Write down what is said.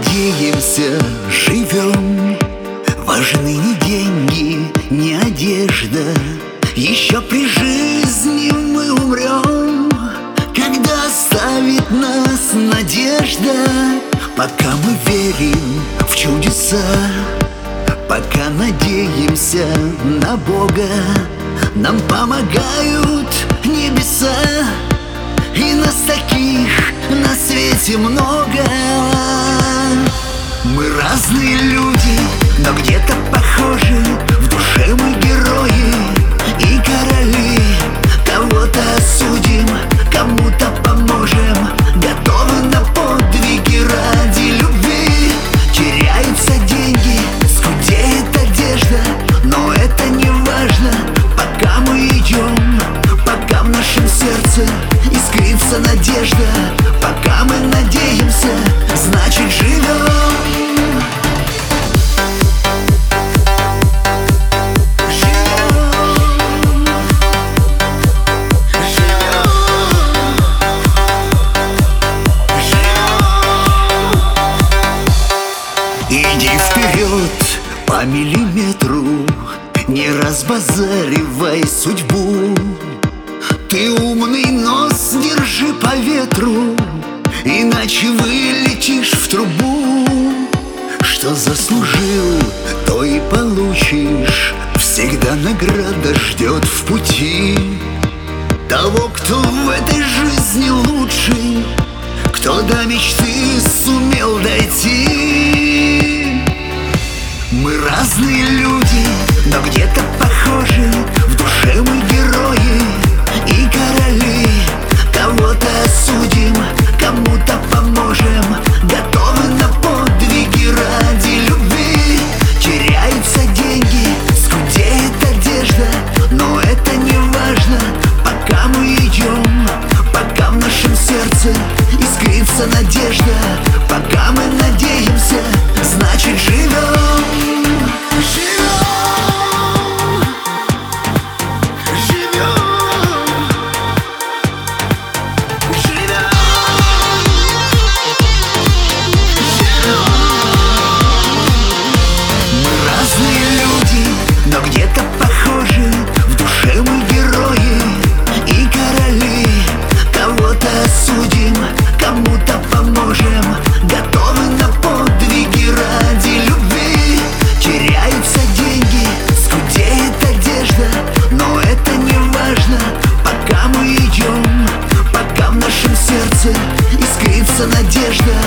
надеемся, живем. Важны не деньги, не одежда. Еще при жизни мы умрем, когда оставит нас надежда. Пока мы верим в чудеса, пока надеемся на Бога, нам помогают небеса. И нас таких на свете много. Мы разные люди, но где-то похожи. В душе мы герои и короли. Кого-то осудим, кому-то поможем. Готовы на подвиги ради любви. Теряются деньги, скудеет одежда, но это не важно, пока мы идем. Пока в нашем сердце искрится надежда, пока мы надеемся, значит живем. Иди вперед по миллиметру, не разбазаривай судьбу. Ты умный, нос держи по ветру, иначе вылетишь в трубу. Что заслужил, то и получишь. Всегда награда ждет в пути того, кто в этой жизни лучший, кто до мечты сумел дойти. Мы разные люди, но где-то похожи. В душе мы герои и короли. Кого-то осудим, кому-то поможем. Готовы на подвиги ради любви. Теряются деньги, скудеет одежда, но это не важно, пока мы идем. Пока в нашем сердце искрится надежда, пока мы надеемся, значит живем. Но где-то похожи, в душе мы герои и короли. Кого-то осудим, кому-то поможем. Готовы на подвиги ради любви. Теряются деньги, скудеет одежда, но это не важно, пока мы идем. Пока в нашем сердце искрится надежда,